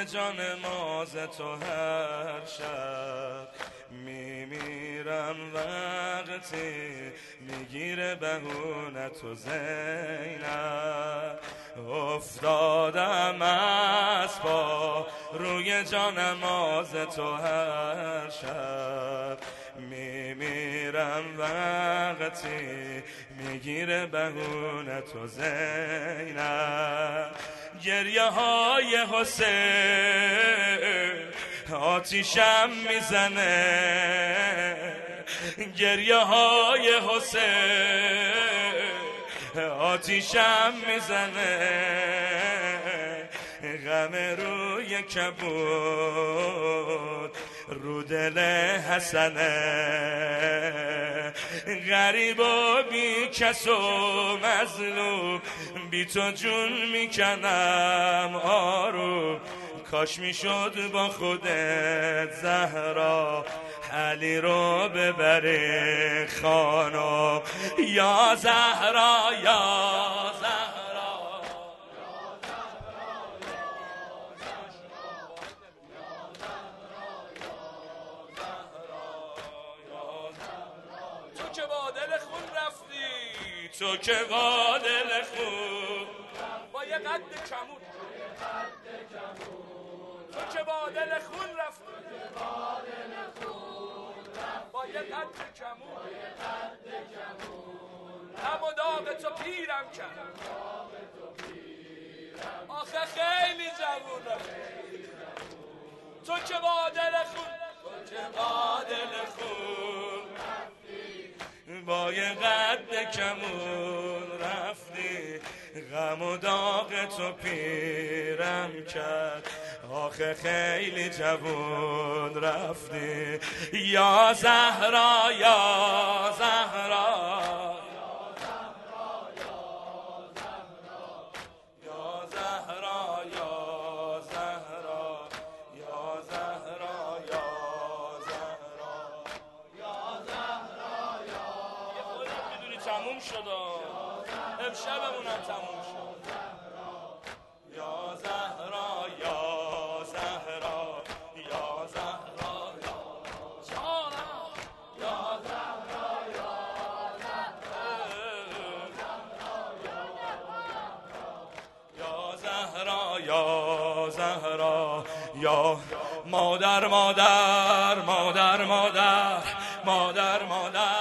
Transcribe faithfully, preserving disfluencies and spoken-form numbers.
جان ما ز تو هر شب میمیرم وقتی میگیره بهونه تو زینب. افتادم از پا روی جانم از تو هر شب میمیرم وقتی میگیره بهونه تو زینب. گریه های حسین آتیشم میزنه، گریه های حسین آتیشم میزنه. غم روی کبود رو دل حسنه، غریب و بی کس و مظلوم بی تو جون میکنم آروم. کاش میشد با خودت زهرا علی رو ببری خانم. یا زهرا یا زهرا تو که با دل خون رفتی، تو که با دل خون با یه قد کمون، تو که با دل خون رفتی با یه قد کمون. غم و داغ تو پیرم کرد آخه خیلی جوونم. تو که با دل خون، تو که با دل خون با یه قد کمون رفتی. غم و داغ تو پیرم کرد آخه خیلی جوون رفتی. یا زهرا یا زهرا یا زهرا یا زهرا یا زهرا یا زهرا یا زهرا یا یه خودت میدونی تموم شد، امشبمونم تموم شد. یا زهرا یا زهرا یا زهرا یا جانم، یا زهرا یا زهرا یا زهرا یا مادر مادر مادر مادر مادر مادر